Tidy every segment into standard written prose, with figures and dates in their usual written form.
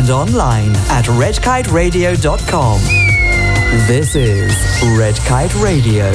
and online at redkiteradio.com. This is Red Kite Radio.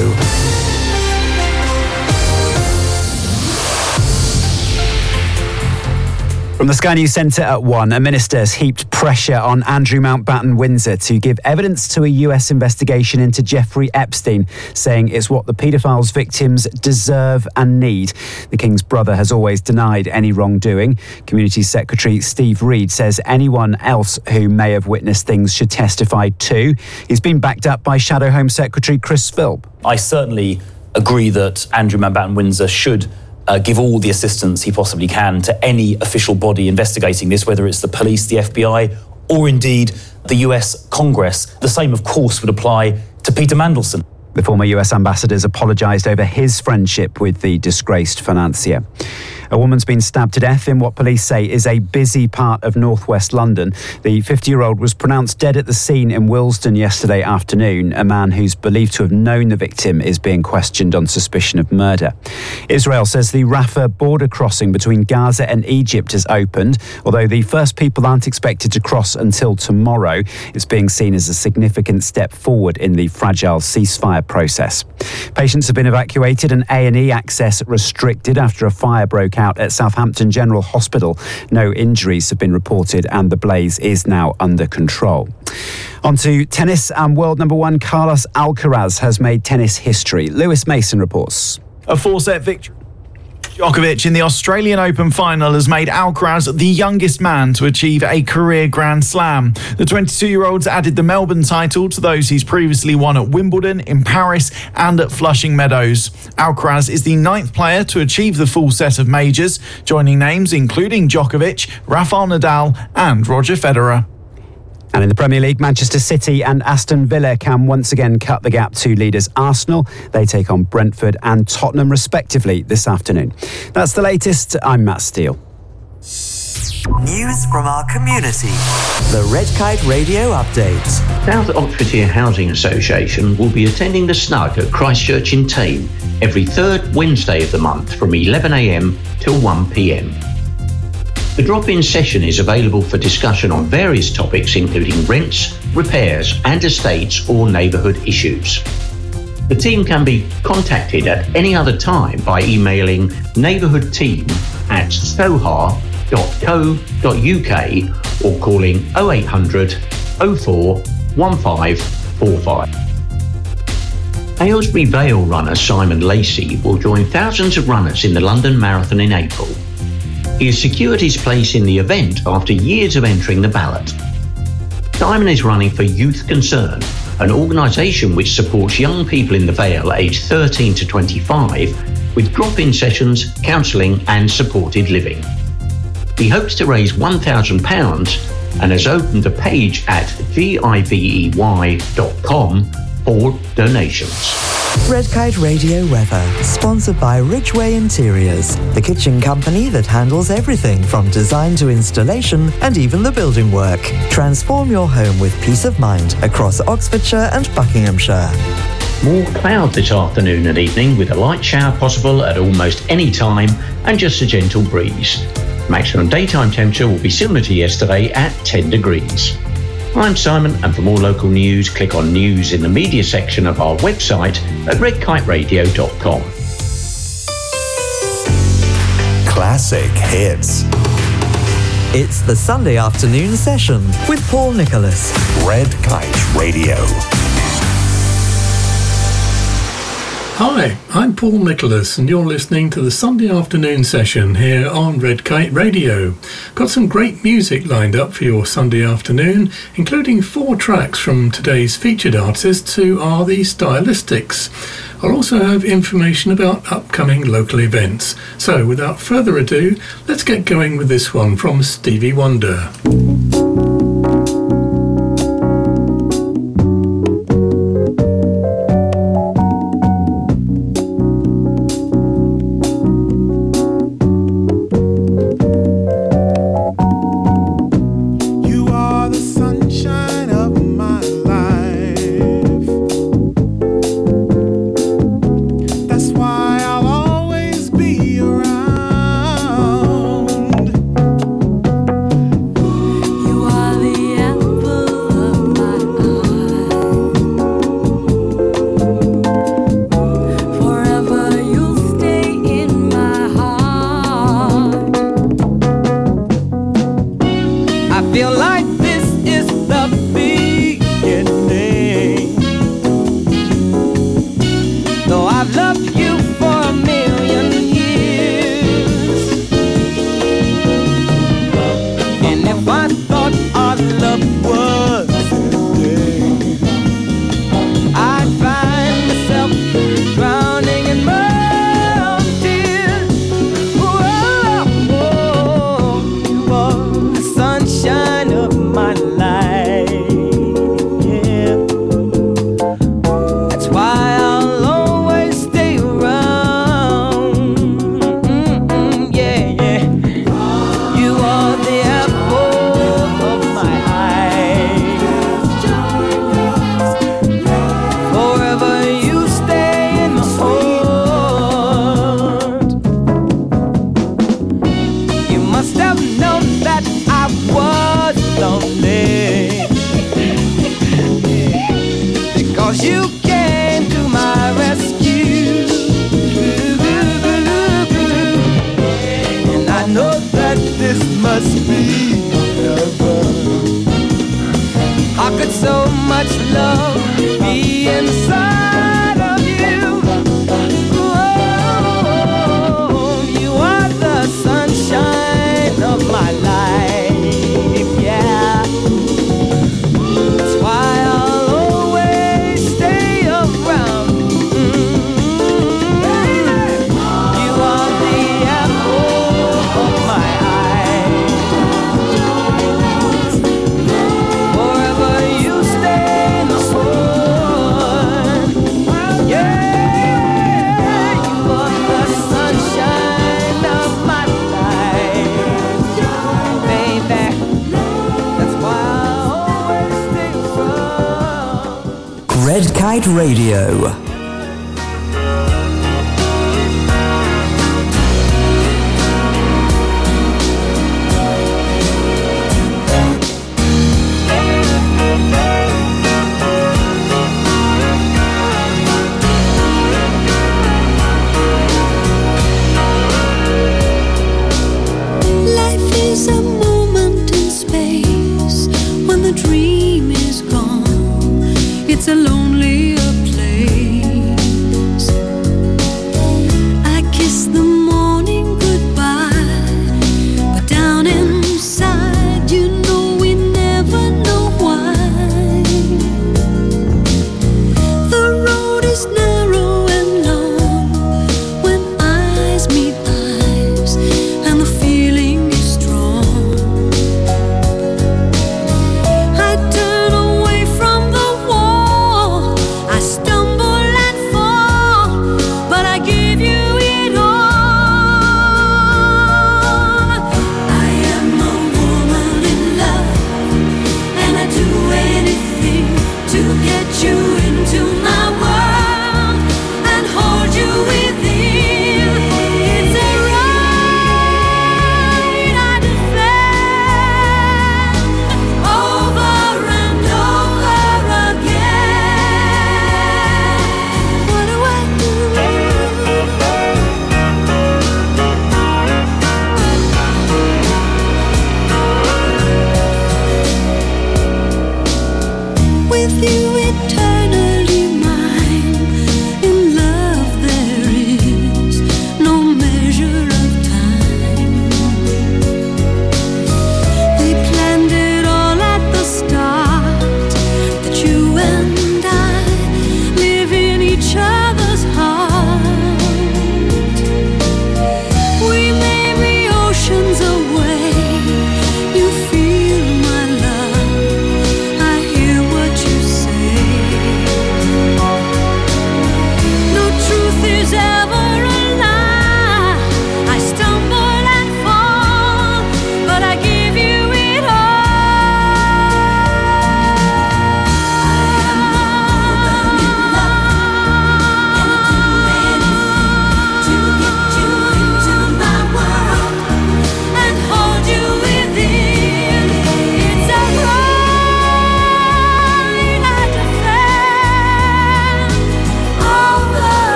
From the Sky News Centre at 1, a minister has heaped pressure on Andrew Mountbatten Windsor to give evidence to a US investigation into Jeffrey Epstein, saying it's what the paedophile's victims deserve and need. The King's brother has always denied any wrongdoing. Community Secretary Steve Reed says anyone else who may have witnessed things should testify too. He's been backed up by Shadow Home Secretary Chris Philp. I certainly agree that Andrew Mountbatten Windsor should give all the assistance he possibly can to any official body investigating this, whether it's the police, the FBI, or indeed the US Congress. The same, of course, would apply to Peter Mandelson. The former US ambassador has apologised over his friendship with the disgraced financier. A woman's been stabbed to death in what police say is a busy part of northwest London. The 50-year-old was pronounced dead at the scene in Willesden yesterday afternoon. A man who's believed to have known the victim is being questioned on suspicion of murder. Israel says the Rafah border crossing between Gaza and Egypt has opened, although the first people aren't expected to cross until tomorrow. It's being seen as a significant step forward in the fragile ceasefire process. Patients have been evacuated and A&E access restricted after a fire broke out at Southampton General Hospital. No injuries have been reported and the blaze is now under control. On to tennis, and world number one Carlos Alcaraz has made tennis history. Lewis Mason reports. A 4-set victory. Djokovic in the Australian Open final has made Alcaraz the youngest man to achieve a career Grand Slam. The 22-year-old's added the Melbourne title to those he's previously won at Wimbledon, in Paris and at Flushing Meadows. Alcaraz is the 9th player to achieve the full set of majors, joining names including Djokovic, Rafael Nadal and Roger Federer. And in the Premier League, Manchester City and Aston Villa can once again cut the gap to leaders Arsenal. They take on Brentford and Tottenham respectively this afternoon. That's the latest. I'm Matt Steele. News from our community. The Red Kite Radio Update. South Oxfordshire Housing Association will be attending the Snug at Christchurch in Thame every third Wednesday of the month from 11am till 1pm. The drop-in session is available for discussion on various topics including rents, repairs and estates or neighbourhood issues. The team can be contacted at any other time by emailing neighbourhoodteam@sohar.co.uk or calling 0800 04 1545. Aylesbury Vale runner Simon Lacey will join thousands of runners in the London Marathon in April. He has secured his place in the event after years of entering the ballot. Simon is running for Youth Concern, an organisation which supports young people in the Vale aged 13 to 25 with drop-in sessions, counselling and supported living. He hopes to raise £1,000 and has opened a page at givey.com for donations. Red Kite Radio weather, sponsored by Ridgeway Interiors, the kitchen company that handles everything from design to installation and even the building work. Transform your home with peace of mind across Oxfordshire and Buckinghamshire. More cloud this afternoon and evening with a light shower possible at almost any time and just a gentle breeze. Maximum daytime temperature will be similar to yesterday at 10 degrees. I'm Simon, and for more local news, click on News in the media section of our website at redkiteradio.com. Classic hits. It's the Sunday afternoon session with Paul Nicholas. Red Kite Radio. Hi, I'm Paul Nicholas and you're listening to the Sunday afternoon session here on Red Kite Radio. Got some great music lined up for your Sunday afternoon, including 4 tracks from today's featured artists who are the Stylistics. I'll also have information about upcoming local events. So without further ado, let's get going with this one from Stevie Wonder. Around. feel like this is the beginning. Though I've loved you for a million years, and if I thought our love was ending, I'd find myself drowning in my own tears. Whoa, you are the sunshine of my life. Yeah. That's why I'll always stay around. Yeah, yeah. You are the apple of my eye. Forever you stay in my heart. You must have known that I was lonely, because you came to my rescue. And I know that this must be heaven. How could so much love be inside of you? Oh, you are the sunshine of my life, yeah. That's why I'll always stay around. You are the apple of my eye. Forever you stay in the heart. Yeah, you are the sunshine of my life, baby. That's why I'll always stay around. Red Kite Radio. Life is a moment in space when the dream is gone. It's a lonelier place. I kiss the morning goodbye, but down inside, you know we never know why. The road is narrow and long when eyes meet eyes, and the feeling is strong. I turn away from the wall, I stumble and fall, but I give you it all. I am a woman in love, and I do anything to get you into my world and hold you within. It's a right I defend over and over again. What do I do? With you eternally mine, in love there is no measure of time. They planned it all at the start, that you and I live in each other's heart. We may be oceans away, you feel my love, I hear what you say.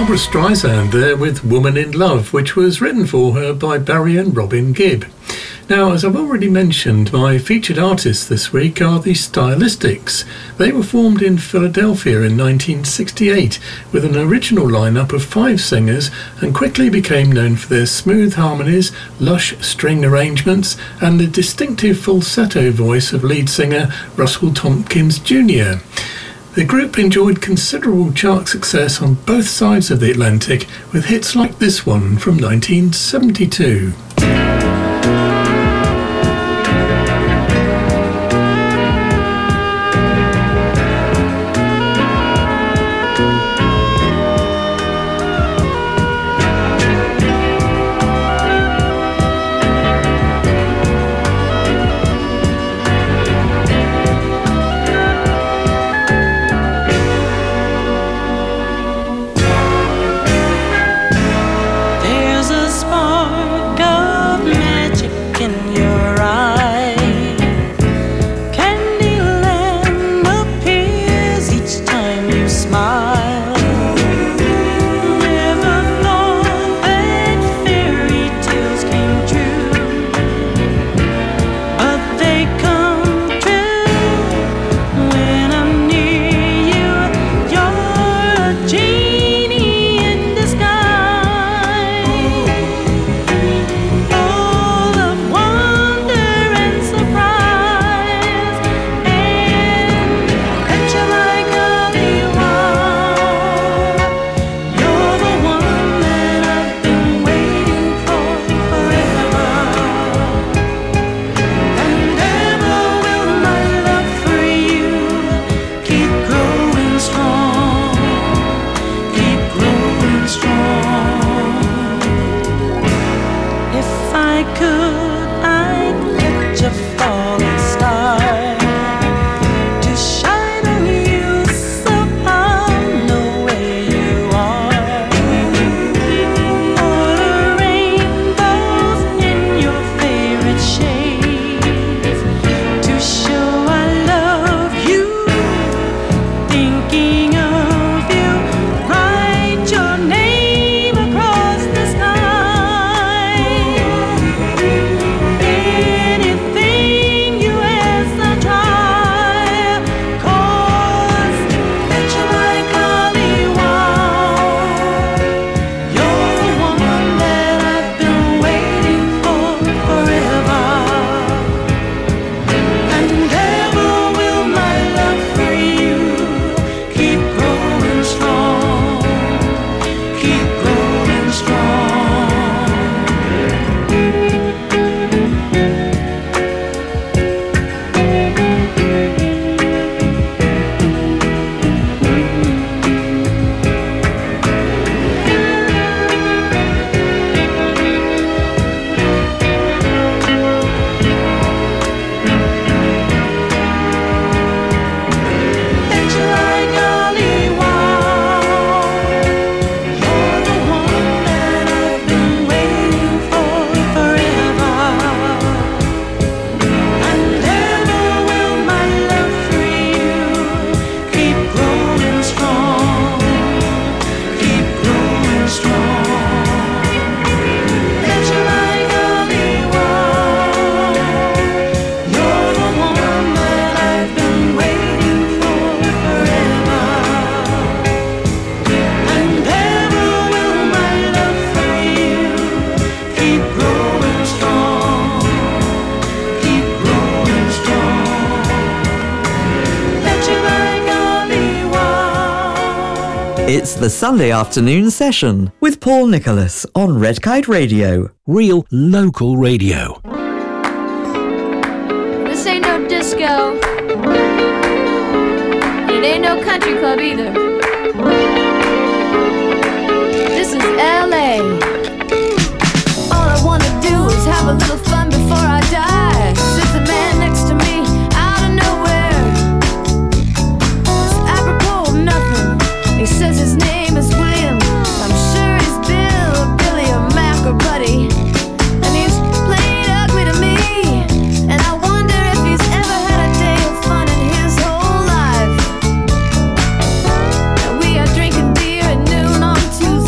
Barbara Streisand there with Woman in Love, which was written for her by Barry and Robin Gibb. Now, as I've already mentioned, my featured artists this week are the Stylistics. They were formed in Philadelphia in 1968 with an original lineup of 5 singers and quickly became known for their smooth harmonies, lush string arrangements and the distinctive falsetto voice of lead singer Russell Tompkins Jr. The group enjoyed considerable chart success on both sides of the Atlantic with hits like this one from 1972. There's a spark of magic in your eye. Candyland appears each time you smile. Never thought that fairy tales came true, but they come true when I'm near you. You're a genie in disguise, full of wonder and surprise, and picture like a wow. You're the one that I've been waiting for forever, and ever will my love for you keep growing strong, keep growing strong. If I could, I'd let a falling star to shine on you so I'll know where you are. Order rainbows in your favorite shades to show I love you. Thinking of you, write your name across the sky. Anything you ask, I'll try. 'Cause picture like Holly, wow. You're the one that I've been waiting for forever, and ever will my love for you keep growing strong, keep growing strong. Picture like Holly, wow. You're the one that I've been waiting for forever, and ever will my love for you keep growing strong, keep growing strong. Picture like Holly, wow. You're the one that I've been waiting for forever, and ever will my love for you keep growing strong, keep growing strong. Picture like Holly, wow. It's the Sunday afternoon session with Paul Nicholas on Red Kite Radio. Real local radio. This ain't no disco. It ain't no country club either. This is LA. All I wanna do is have a little fun before I die. Sits a man next to me out of nowhere. It's apropos of nothing. He says his name is William. I'm sure he's Bill or Billy or Mac or Buddy. And he's plain ugly to me. And I wonder if he's ever had a day of fun in his whole life. And we are drinking beer at noon on Tuesday.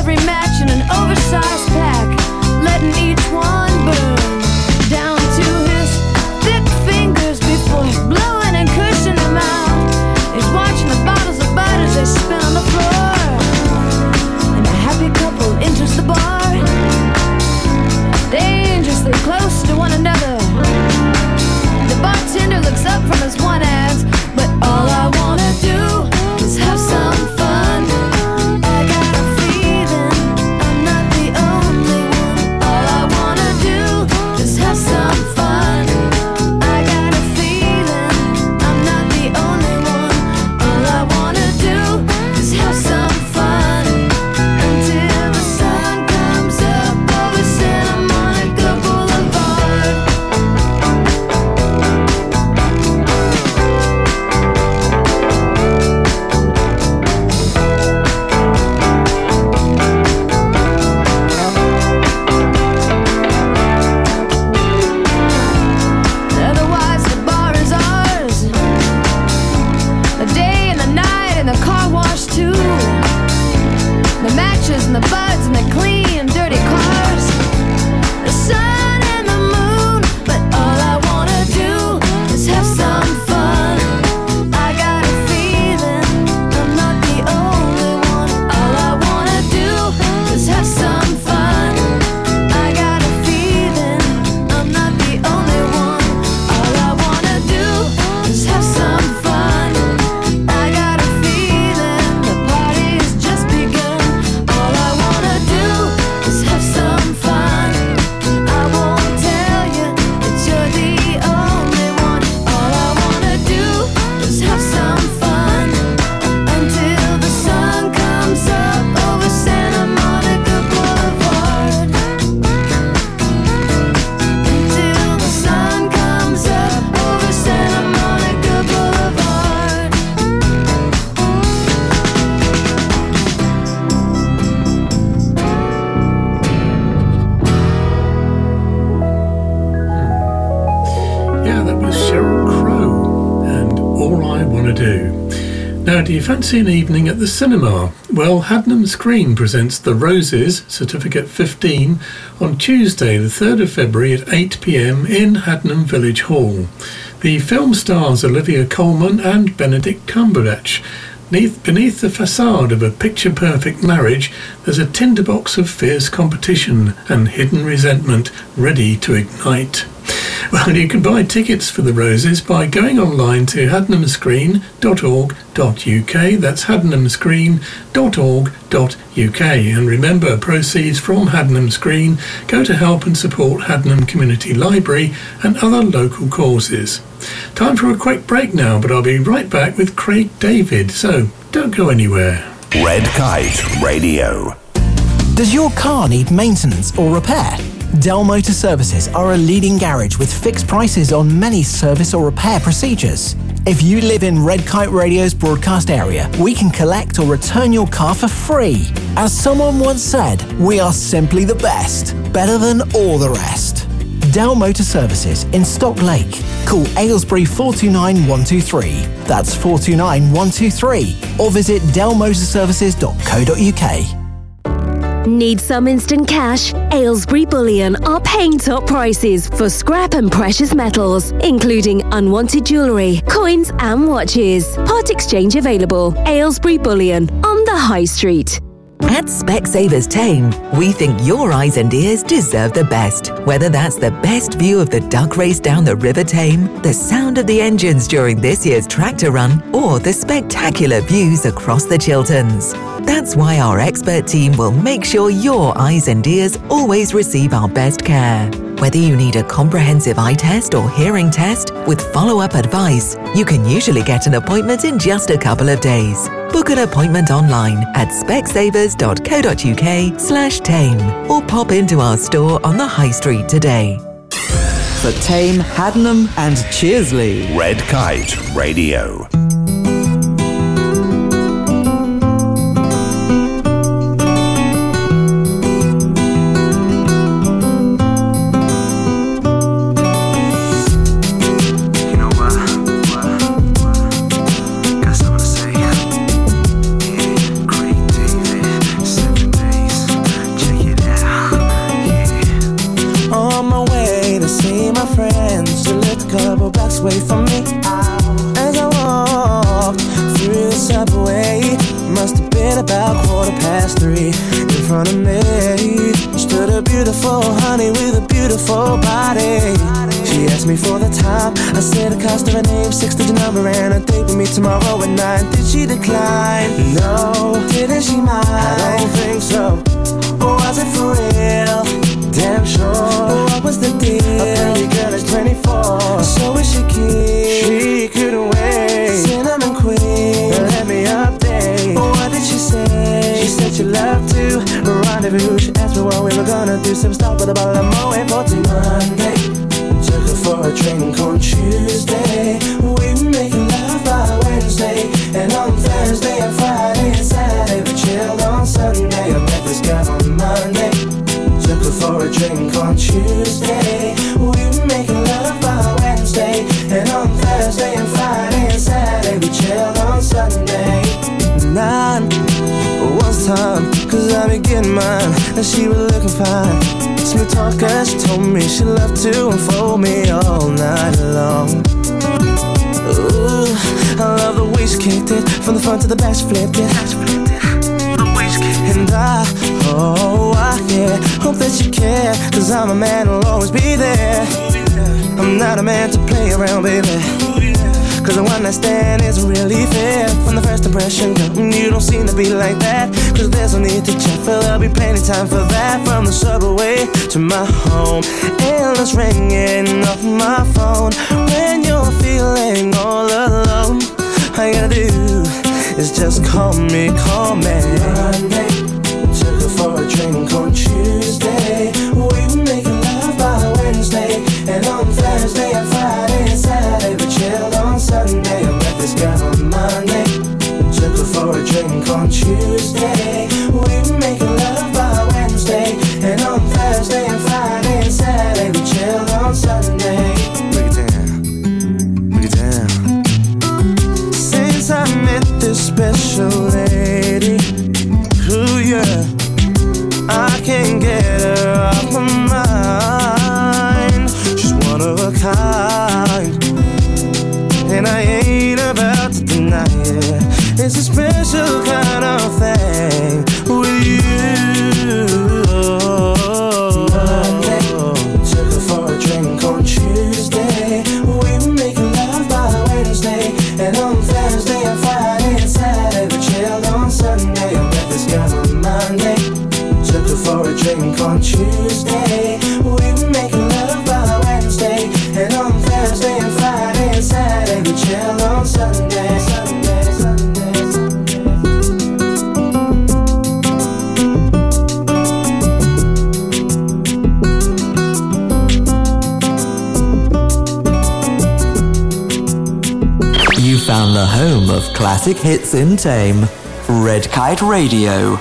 every match in an oversized pack, letting each one burn down to his thick fingers before blowing and cushioning them out. He's watching the bottles of bud as they spin on the floor, and a happy couple enters the bar, dangerously close to one another. The bartender looks up from his one ass, but all I wanna do is have some fun. I got a feeling I'm not the only one. All I wanna do is have some fun. I got a feeling I'm not the only one. All I wanna do is have some fun until the sun comes up over Santa Monica Boulevard. Otherwise the bar is ours, the day and the night and the car wash too, the matches and the buds and the clean dirty cars, the sun and the moon. But all I wanna do is have some fun. I got a feeling I'm not the only one. All I wanna do is have some fun. I got a feeling I'm not the only one. All I wanna do is have some fun. I got a feeling the party's just begun. All I wanna do is have some fun. I won't tell you that you're the only one. All I wanna do is have some fun until the sun comes up over Santa Monica Boulevard. Until the sun comes up over Santa Monica Boulevard. Yeah, that was Sheryl Crow and All I Want to Do. Now, do you fancy an evening at the cinema? Well, Hadnam Screen presents The Roses, Certificate 15, on Tuesday the 3rd of February at 8 p.m. in Hadnam Village Hall. The film stars Olivia Colman and Benedict Cumberbatch. Beneath the facade of a picture-perfect marriage, there's a tinderbox of fierce competition and hidden resentment ready to ignite. Well, you can buy tickets for The Roses by going online to hadnamscreen.org.uk. That's hadnamscreen.org.uk. And remember, proceeds from Hadnam Screen go to help and support Hadnam Community Library and other local causes. Time for a quick break now, but I'll be right back with Craig David, so don't go anywhere. Red Kite Radio. Does your car need maintenance or repair? Dell Motor Services are a leading garage with fixed prices on many service or repair procedures. If you live in Red Kite Radio's broadcast area, we can collect or return your car for free. As someone once said, we are simply the best, better than all the rest. Dell Motor Services in Stock Lake. Call Aylesbury 429 123. That's 429 123. Or visit dellmotorservices.co.uk. Need some instant cash? Aylesbury Bullion are paying top prices for scrap and precious metals, including unwanted jewellery, coins and watches. Part exchange available. Aylesbury Bullion on the High Street. At Specsavers Tame, we think your eyes and ears deserve the best. Whether that's the best view of the duck race down the River Tame, the sound of the engines during this year's tractor run, or the spectacular views across the Chilterns. That's why our expert team will make sure your eyes and ears always receive our best care. Whether you need a comprehensive eye test or hearing test with follow-up advice, you can usually get an appointment in just a couple of days. Book an appointment online at specsavers.co.uk/tame or pop into our store on the High Street today. For Tame, Hadnam and Cheersley. Red Kite Radio. Guess I'm gonna say, yeah, Craig David, 7 days. and she lived a couple blocks away from me. As I walked through the subway, must have been about 3:15. In front of me stood a beautiful honey with a beautiful body. She asked me for the time. I said the cost of her name, 6-digit number, and a date with me tomorrow at 9. Did she decline? No. Didn't she mind? I don't think so. Or was it for real? Damn sure. What was the deal? A pretty girl is 24. So is she keen? She couldn't wait. Cinnamon queen, let me update. What did she say? She said she loved to rendezvous. She asked me what we were gonna do. Some stop with a bottle of Moet for Monday. Took her for a drink on Tuesday. We were making love by Wednesday. And on Thursday and Friday and Saturday we chilled on Sunday. I met this guy on Monday. Took her for a drink on Tuesday. We were making love by Wednesday. And on Thursday and Friday and Saturday we chilled on Sunday. 9 was time, cause I been getting mine. And she was looking fine. Smooth talker, she told me she loved to unfold me all night long. Ooh, I love the way she kicked it. From the front to the back she flipped it. And I hope that you care, cause I'm a man who'll always be there. I'm not a man to play around, baby, cause a one night stand isn't really fair. From the first impression, girl, you don't seem to be like that. Cause there's no need to check, but there'll be plenty time for that. From the subway to my home, endless ringing off my phone. When you're feeling all alone, all you gotta do is just call me. Monday, took her for a drink on Tuesday. We were making love by Wednesday. And on Thursday and Friday and Saturday we chilled on Sunday. I met this girl on Monday. Took her for a drink on Tuesday. We were making love by Wednesday. And on Thursday and Friday and Saturday we chilled on Sunday. Break it down, break it down. Since I met this special lady, ooh yeah, I can't get her off my mind. She's one of a kind, and I ain't about to deny it. It's a special kind of thing with you. Monday, took her for a drink on Tuesday. We were making love by Wednesday. And on Thursday and Friday and Saturday we chilled on Sunday. I met this girl on Monday. Took her for a drink on Tuesday. We were making love by Wednesday. And on Thursday and Friday and Saturday we chilled on Sunday. Sunday, Sunday, You found the home of classic hits in Tame. Red Kite Radio.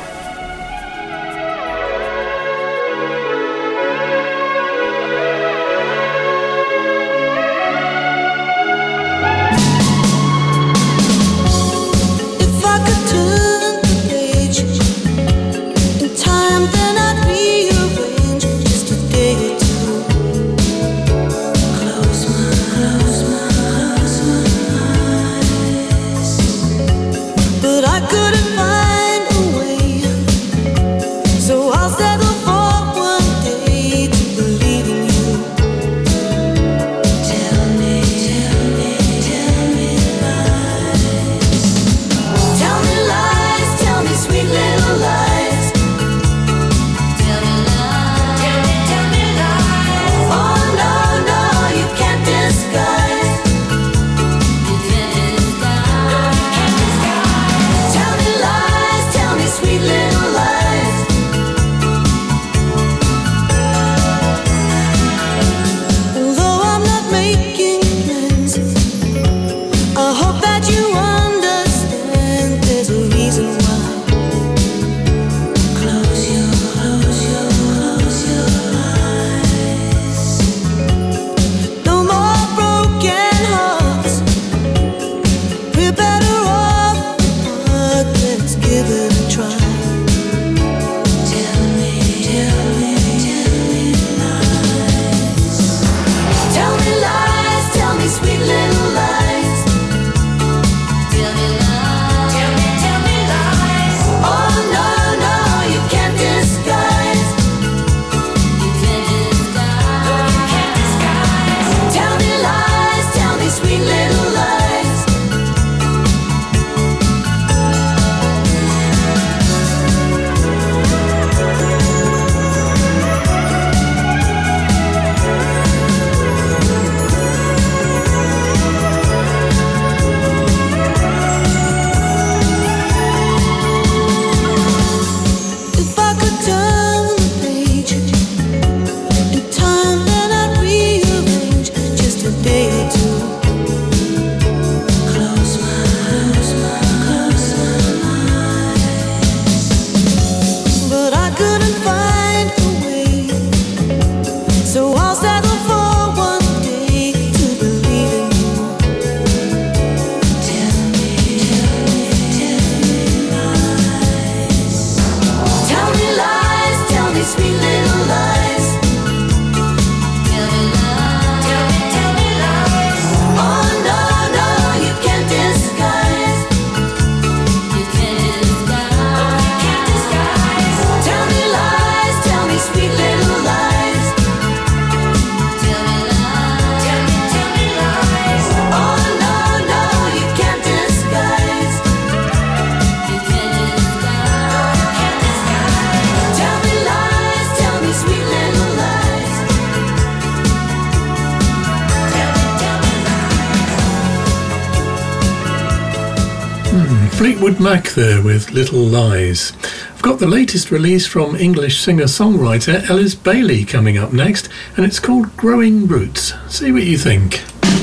If I could turn the page in time, then I'd rearrange just a day or two. Close my eyes, but I couldn't find a way couldn't find a way. So I'll settle for one day to believe in you. Tell me lies. Tell me lies, tell me sweet little lies. Tell me lies. Oh no, no, you can't disguise. You can't disguise. Tell me lies, tell me sweet little lies. Tell me lies. Oh no, no, you can't disguise. You can't disguise. Tell me lies, tell me sweet little lies. Fleetwood Mac there with Little Lies. I've got the latest release from English singer-songwriter Ellis Bailey coming up next, and it's called Growing Roots. See what you think.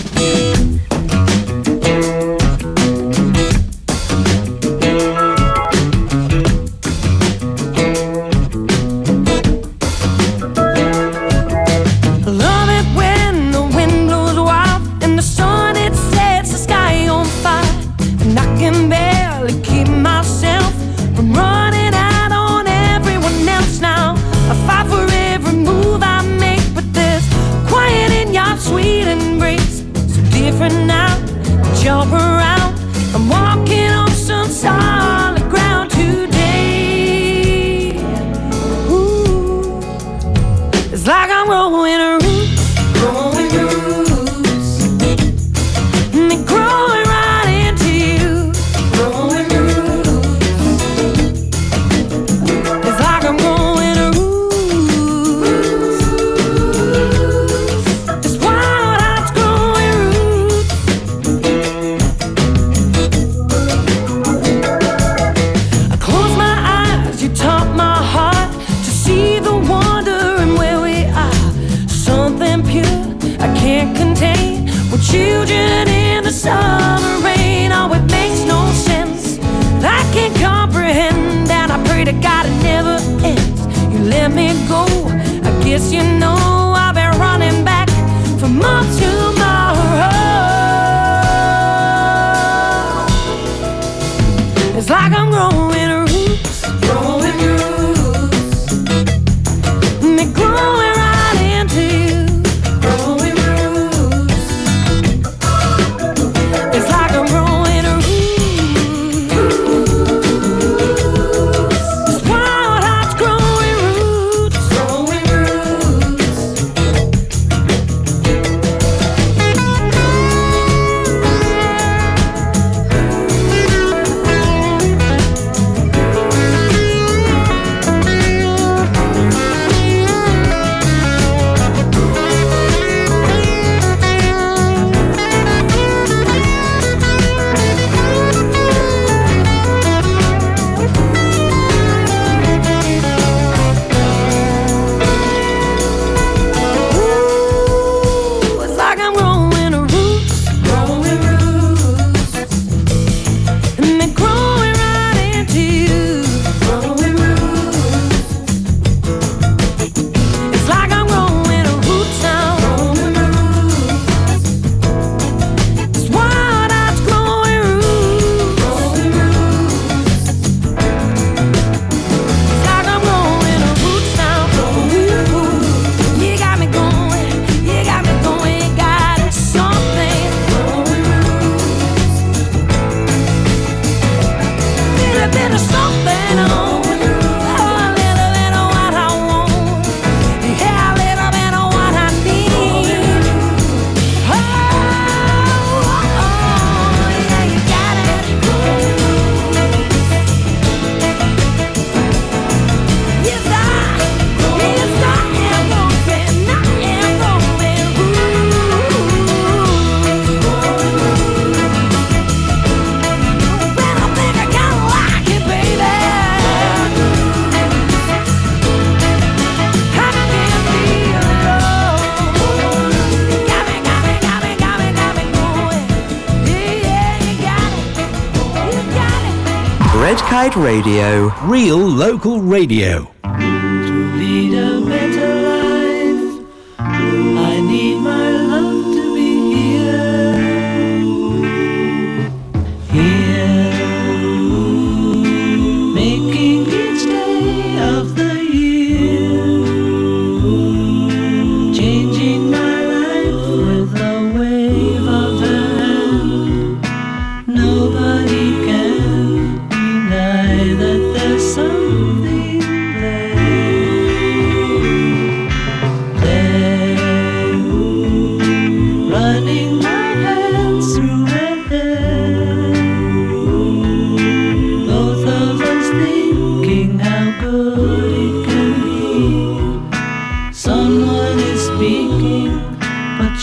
I love it when the wind blows wild and the sun it sets the sky on fire, and I can barely keep myself from running out on everyone else now. I fight for every move I make, but there's quiet in your sweet embrace. So different now, jump around. I'm walking on some solid ground today. Ooh, it's like I'm growing roots, growing roots, and they're growing right into you, growing roots. It's like I'm growing roots. It's wild how it's growing roots. I close my eyes, you taught my heart to see the wonder in where we are. Something pure I can't contain. We're children in the summer rain. Oh, it makes no sense, I can't comprehend, and I pray to God it never ends. You let me go, I guess you know I've been running back from more tomorrow. It's like I'm growing roots, growing roots, and they're growing right into you, growing roots. It's like I'm growing roots. It's wild how it's growing roots, growing roots. Ooh, it's like I'm growing roots, growing roots, and they're growing right into you, growing roots. It's like I'm growing roots now, growing roots. It's wild how it's growing roots, growing roots. It's like I'm growing roots now, growing roots. You got me going, you got me going, you got it, something growing roots. Little bit of something on, oh, a little bit of what I want, yeah, a little bit of what I need. Oh, yeah, you got it. Yes, I am growing, I am growing roots. When I think I kinda like it, baby, I can feel it all. Got me going. Yeah, you got it. Red Kite Radio. Real local radio.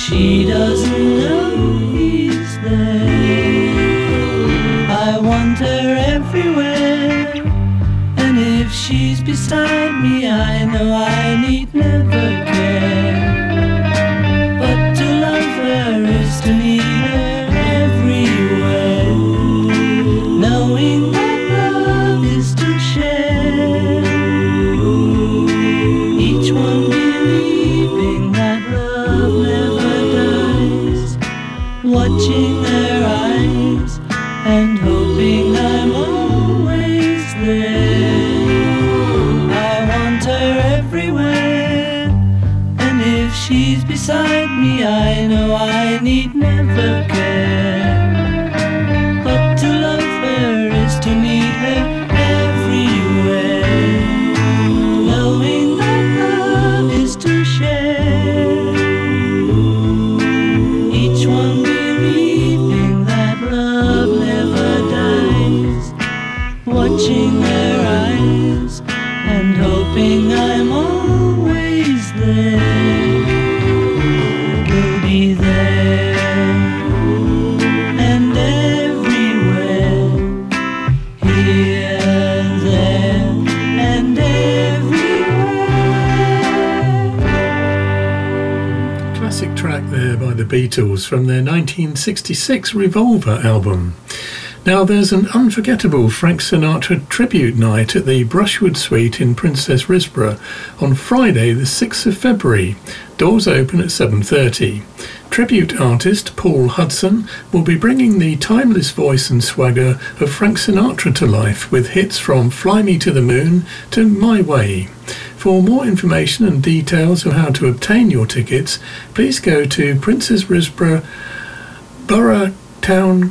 She doesn't know he's there. I want her everywhere, and if she's beside me, I know I need never care. But to love her is to need her everywhere, knowing that love is to share. Each one believing that love never dies, watching her eyes and hoping I'm always there. I want her everywhere, and if she's beside me, I know I need never care. But to love her is to need her everywhere, knowing that love is to share. Each one believing that love never dies, watching their eyes and hoping I'm always there. We'll be there and everywhere, here, there, and everywhere. Classic track there by the Beatles from their 1966 Revolver album. Now there's an unforgettable Frank Sinatra tribute night at the Brushwood Suite in Princess Risborough on Friday the 6th of February. Doors open at 7:30. Tribute artist Paul Hudson will be bringing the timeless voice and swagger of Frank Sinatra to life with hits from Fly Me to the Moon to My Way. For more information and details of how to obtain your tickets, please go to Princess Risborough Borough Town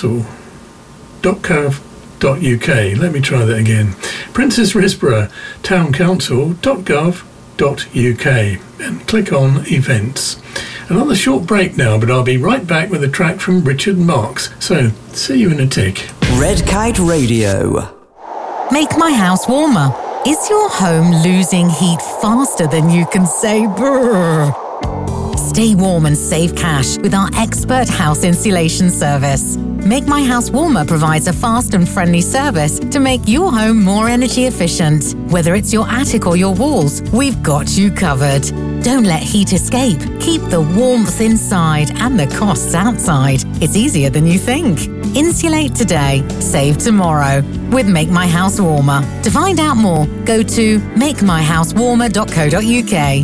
Council.gov.uk. Let me try that again. Princess Risborough Town Council.gov.uk and click on events. Another short break now, but I'll be right back with a track from Richard Marx. So, see you in a tick. Red Kite Radio. Make my house warmer. Is your home losing heat faster than you can say brrr? Stay warm and save cash with our expert house insulation service. Make My House Warmer provides a fast and friendly service to make your home more energy efficient. Whether it's your attic or your walls, we've got you covered. Don't let heat escape. Keep the warmth inside and the costs outside. It's easier than you think. Insulate today, save tomorrow with Make My House Warmer. To find out more, go to makemyhousewarmer.co.uk.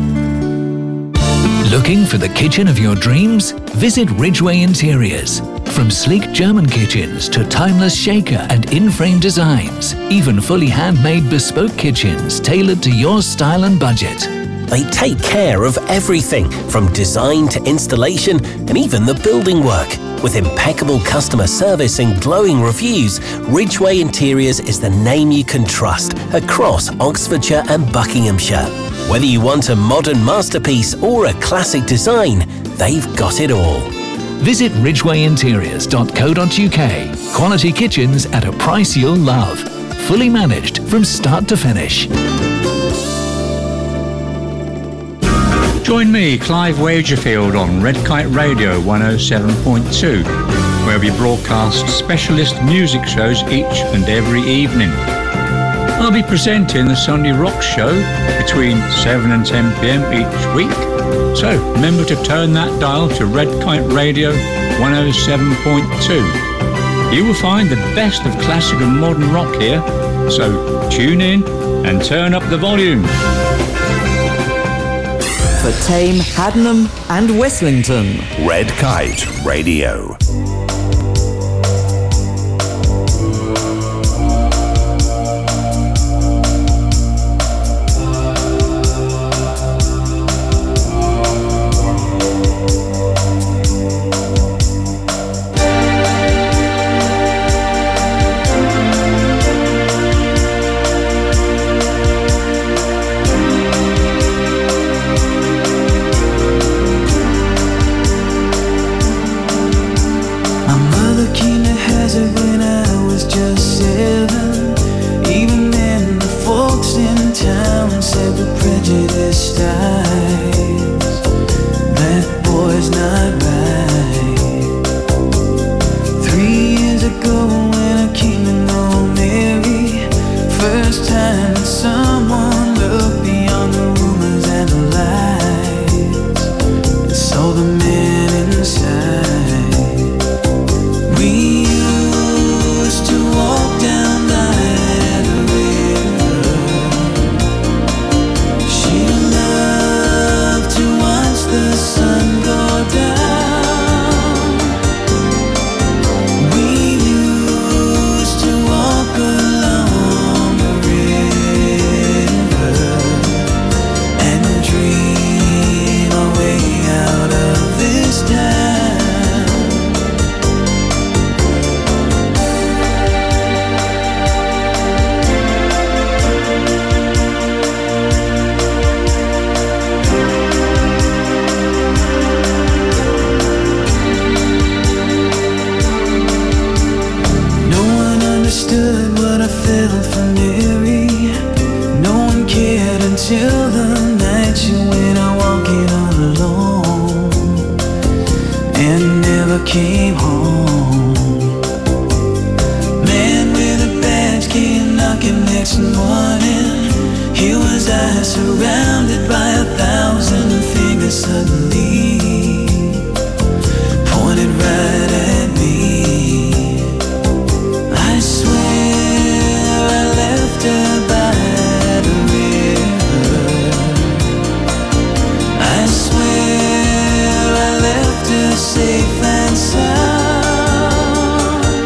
Looking for the kitchen of your dreams? Visit Ridgeway Interiors. From sleek German kitchens to timeless shaker and in-frame designs, even fully handmade bespoke kitchens tailored to your style and budget. They take care of everything from design to installation and even the building work. With impeccable customer service and glowing reviews, Ridgeway Interiors is the name you can trust across Oxfordshire and Buckinghamshire. Whether you want a modern masterpiece or a classic design, they've got it all. Visit ridgwayinteriors.co.uk. Quality kitchens at a price you'll love. Fully managed from start to finish. Join me, Clive Wagerfield, on Red Kite Radio 107.2, where we broadcast specialist music shows each and every evening. I'll be presenting the Sunday Rock Show between 7 and 10 p.m. each week. So remember to turn that dial to Red Kite Radio 107.2. You will find the best of classic and modern rock here. So tune in and turn up the volume. For Tame, Haddenham and Westlington. Red Kite Radio. till the night you went out walking all alone and never came home. Man with a badge came knocking next morning. Here was I surrounded by 1,000 fingers suddenly pointed right at me. I swear I left her by the river. I swear I left her safe and sound.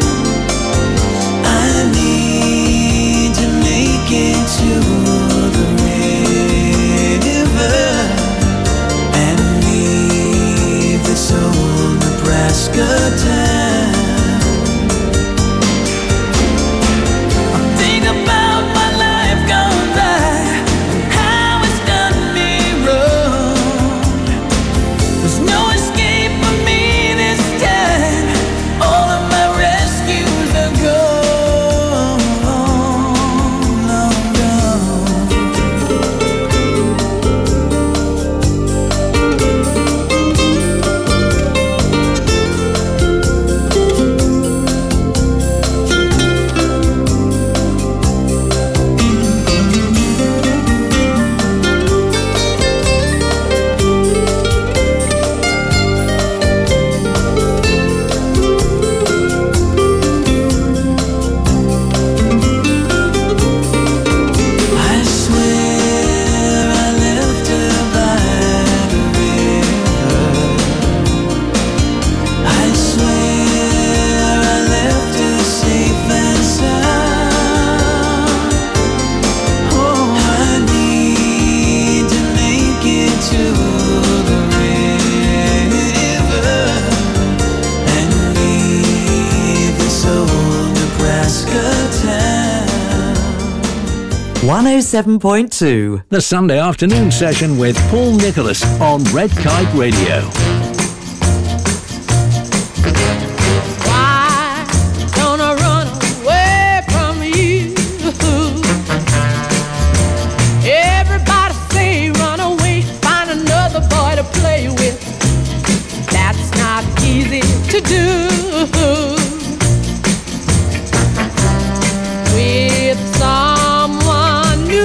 I need to make it to the river and leave this old Nebraska town. Think about my life gone by, how it's done me wrong. There's no escape for me this time. All of my rescues are gone, long gone. I swear I left her by the river. I swear I left her safe and sound. Oh, I need to make it to the river and leave this old Nebraska town. 107.2. The Sunday afternoon session with Paul Nicholas on Red Kite Radio. Why don't I run away from you? Everybody say run away, find another boy to play with. That's not easy to do. With someone new.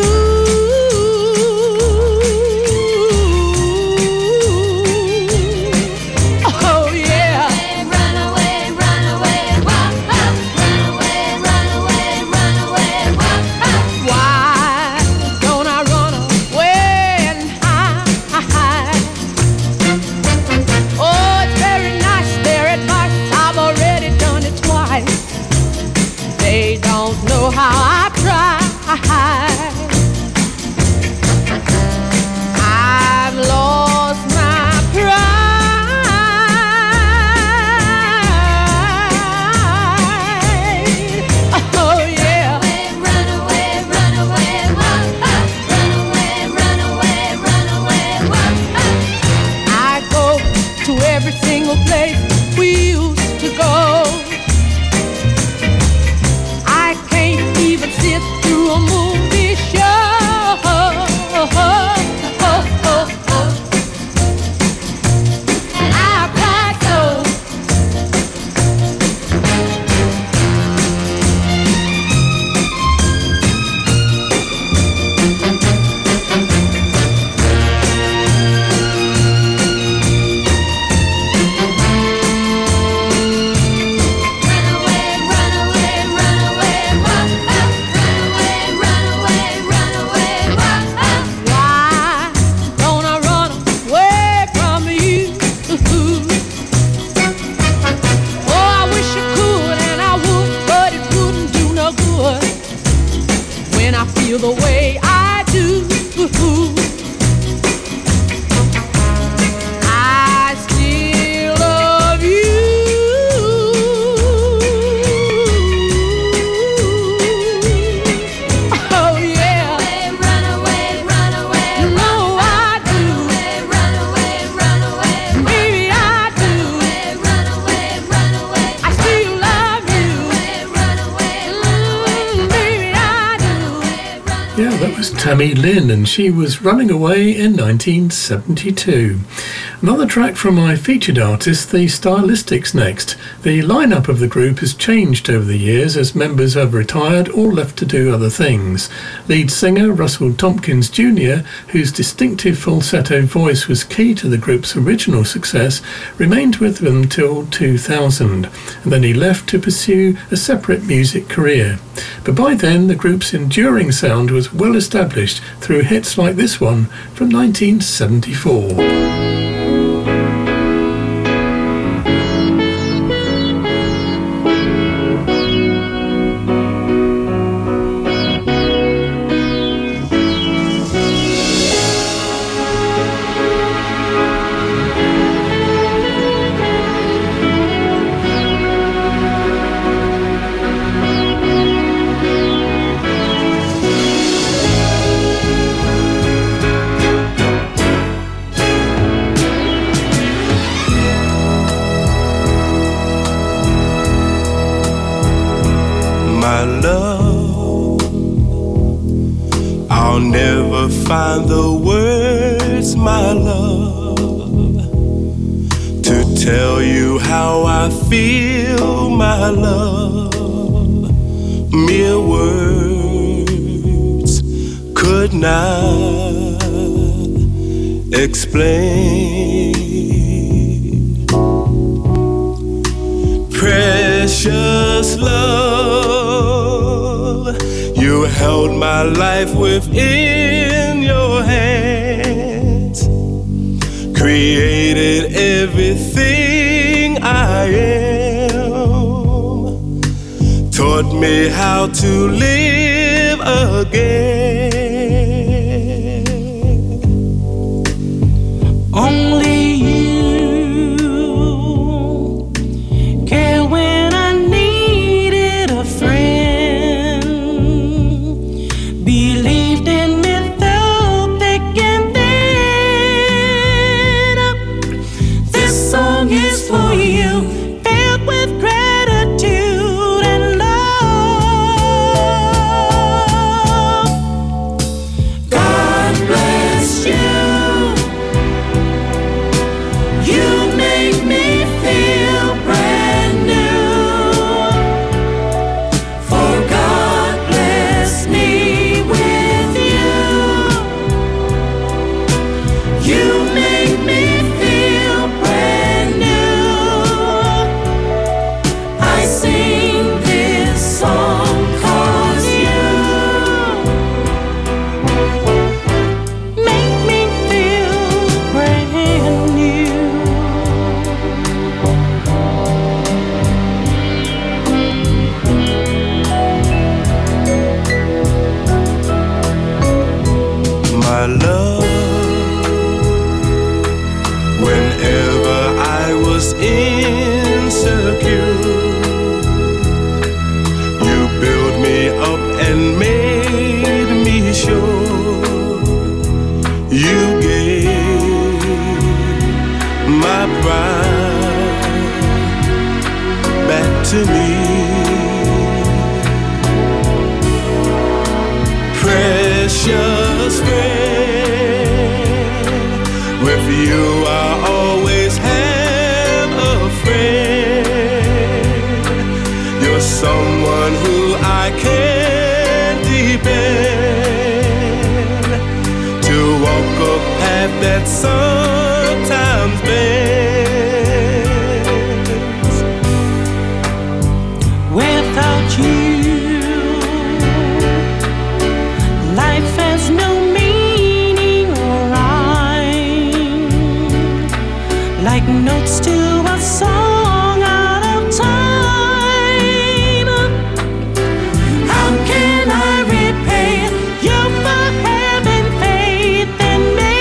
Tammy Lynn, and she was Running Away in 1972. Another track from my featured artist, the Stylistics, next. The lineup of the group has changed over the years as members have retired or left to do other things. Lead singer Russell Tompkins Jr., whose distinctive falsetto voice was key to the group's original success, remained with them till 2000, and then he left to pursue a separate music career. But by then, the group's enduring sound was well established through hits like this one from 1974. Find the words, my love, to tell you how I feel, my love. Mere words could not explain. Precious love, you held my life within your hands, created everything I am, taught me how to live again. Only you care when I needed a friend, believed in me through thick and thin. This song is for you, filled with gratitude and love. God bless you. You make me feel brand new. For God bless me with you. You make me feel brand new. I sing this song 'cause you make me feel brand new. My love, whenever I was insecure, you built me up and made me sure. You gave my pride back to me. Precious friend, with you I always have a friend. You're someone who I can depend, to walk a path that sometimes bends. Without you, life has no meaning or rhyme, like notes to a song out of time. How can I repay you for having faith in me?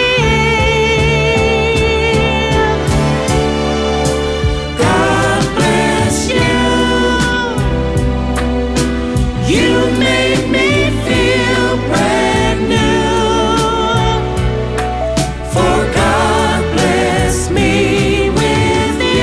God bless you. You make me feel brand new. For God bless me with you.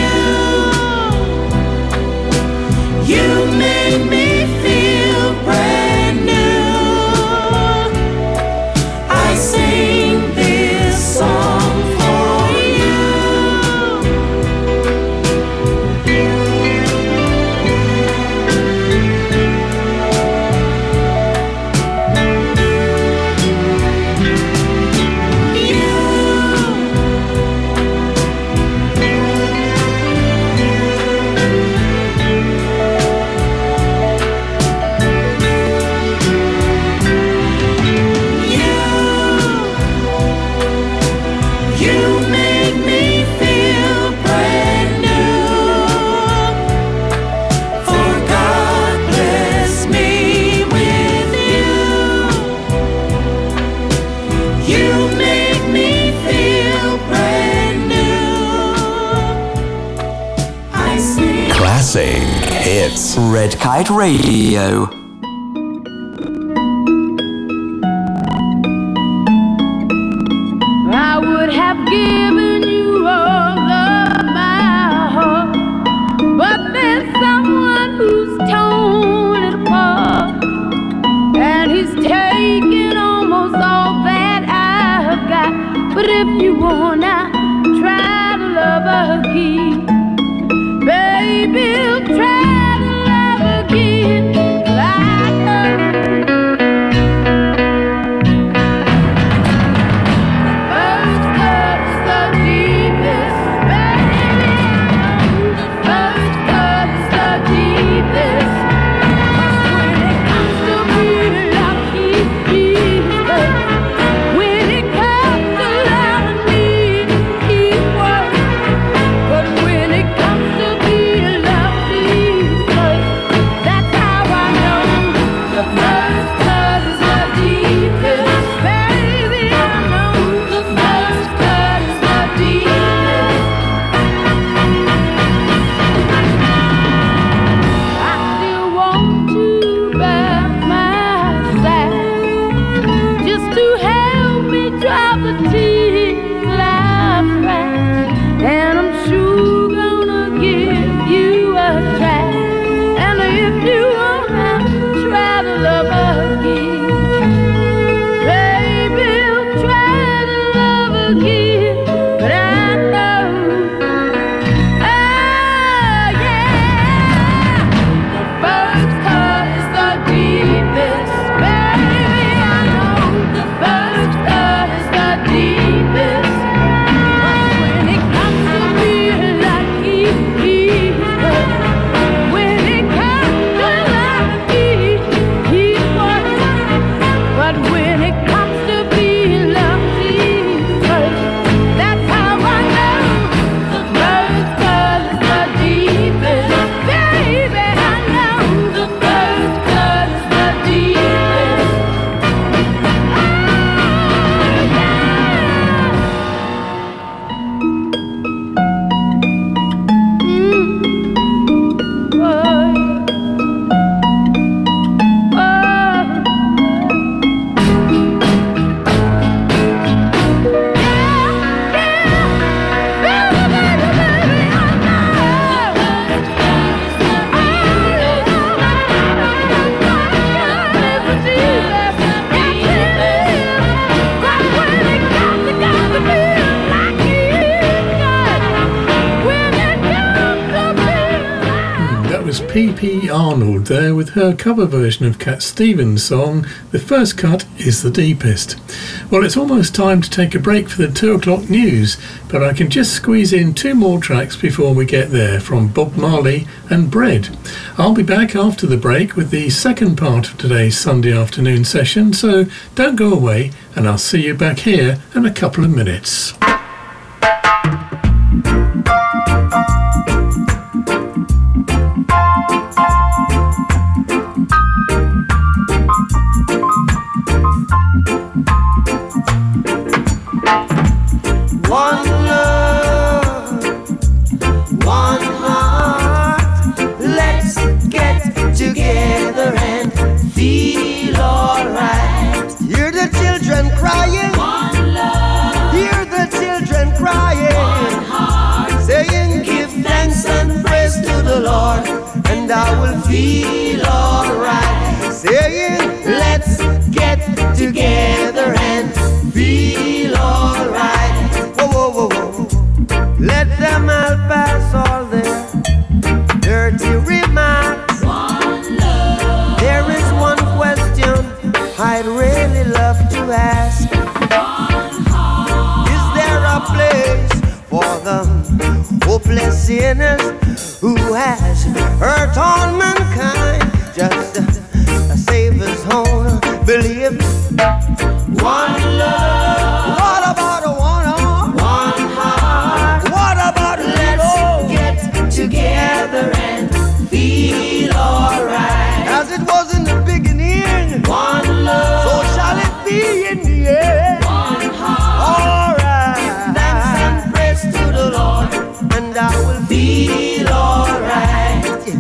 Classic hits. Red Kite Radio. I would have given you all of my heart, but there's someone who's torn it apart, and he's taken almost all that I've got. But if you wanna try to love again, baby, I'll try to love again. P.P. Arnold there with her cover version of Cat Stevens' song, The First Cut is the Deepest. Well, it's almost time to take a break for the 2 o'clock news, but I can just squeeze in 2 more tracks before we get there from Bob Marley and Bread. I'll be back after the break with the second part of today's Sunday afternoon session, so don't go away and I'll see you back here in a couple of minutes. I will feel alright. Saying, let's get together and feel alright. Whoa, whoa, whoa, whoa. Let them all pass all their dirty remarks. One love. There is one question I'd really love to ask. One heart. Is there a place for the hopeless sinners who has hurt all mankind? Just a Savior's own belief. One love. What about a one heart? What about let's get together and feel alright? As it was in the beginning. One love. So shall it be in the end. One heart. Alright. Give thanks and praise to the Lord, and I will feel alright.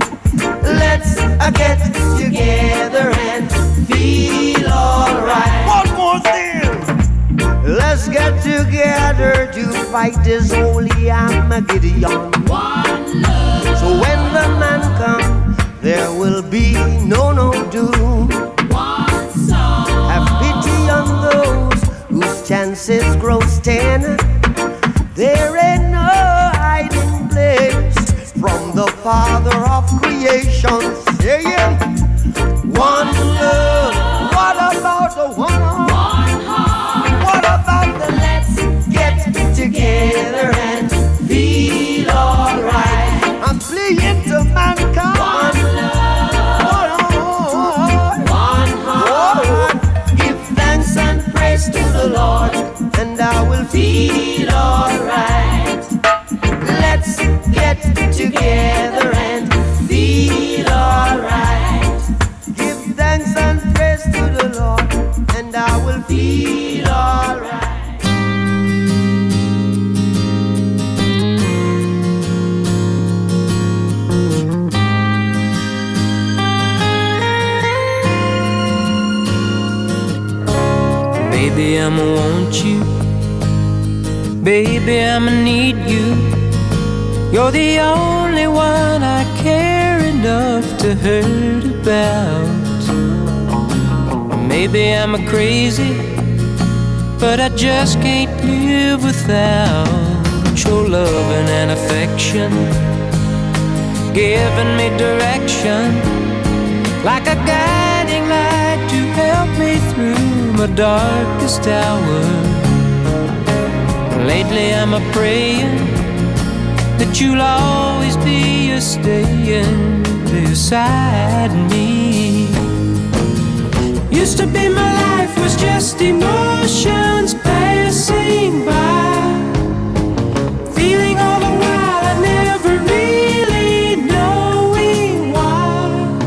Let's get together to fight this holy Armageddon. One love. So when the man comes, there will be no doom. One song. Have pity on those whose chances grow thin. There ain't no hiding place from the Father of creation. Say it. One love. What about the one heart? One heart. What about the let's get together and feel alright? I'm pleading to mankind. One love. One heart. Give thanks and praise to the Lord, and I will feel alright. Let's get together and feel alright. Give thanks and praise to the Lord, and I will feel alright. Baby, I'ma want you. Baby, I'ma need you. You're the only one I care enough to hurt about. Maybe I'm a crazy, but I just can't live without your loving and affection, giving me direction, like a guiding light to help me through my darkest hour. Lately I'm a praying that you'll always be a staying beside me. Used to be my life was just emotions passing by, feeling all the while I never really knowing why.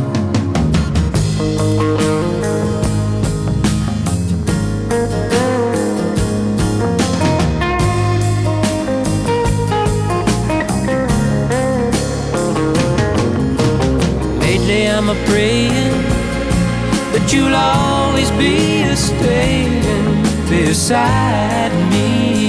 Lately I'm a praying that you'll always be a staying beside me.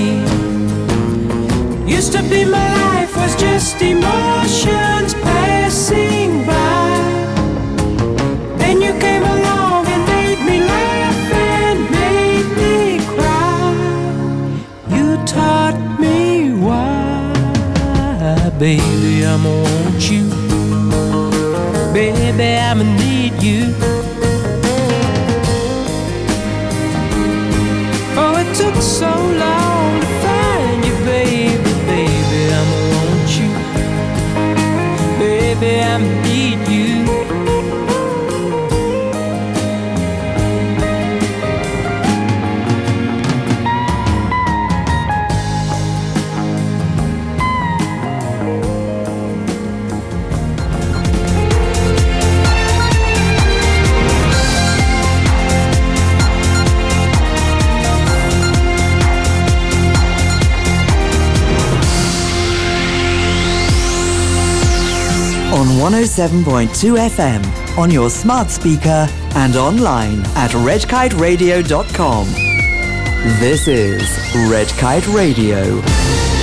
Used to be my life was just emotions passing by. Then you came along and made me laugh and made me cry. You taught me why. Baby, I'ma want you. Baby, I'ma need you. Oh, it took so long to find you, baby. Baby, I'ma want you. Baby, I'ma need you. On 107.2 FM, on your smart speaker and online at redkiteradio.com. This is Red Kite Radio.